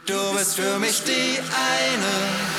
Du bist für mich die eine.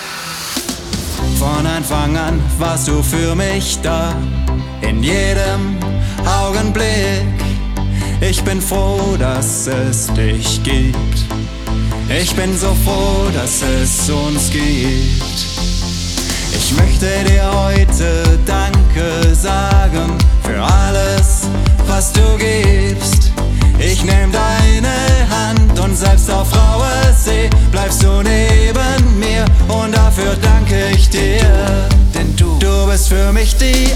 Von Anfang an warst du für mich da, in jedem Augenblick. Ich bin froh, dass es dich gibt. Ich bin so froh, dass es uns gibt. Ich möchte dir heute Danke sagen für alles, was du gibst. Ich nehm deine Hand und selbst auf rauer See bleibst du neben mir und dafür danke ich dir. Denn du bist für mich die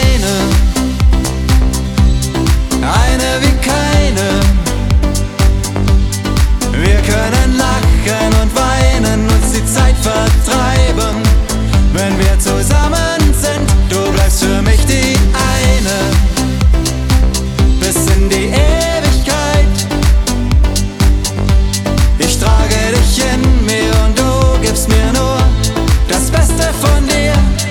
eine wie keine. Wir können lachen und weinen, uns die Zeit vertreiben, wenn wir zusammen sind. Du bleibst für mich die eine, bis in die Ewigkeit. Ich trage dich in mir und du gibst mir nur das Beste von dir.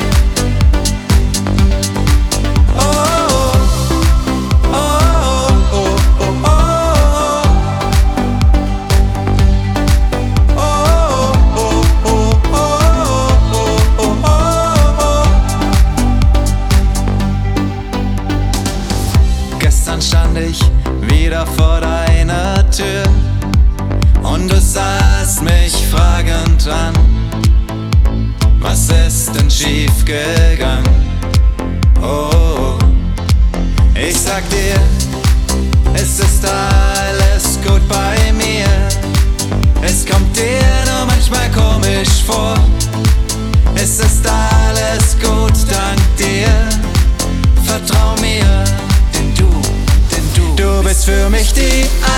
Gestern stand ich wieder vor deiner Tür und du sahst mich fragend an. Was ist denn schief gegangen? Oh, ich sag dir, es ist alles gut bei mir. Es kommt dir nur manchmal komisch vor. Es ist alles gut dank dir. Vertrau mir, denn du bist für mich die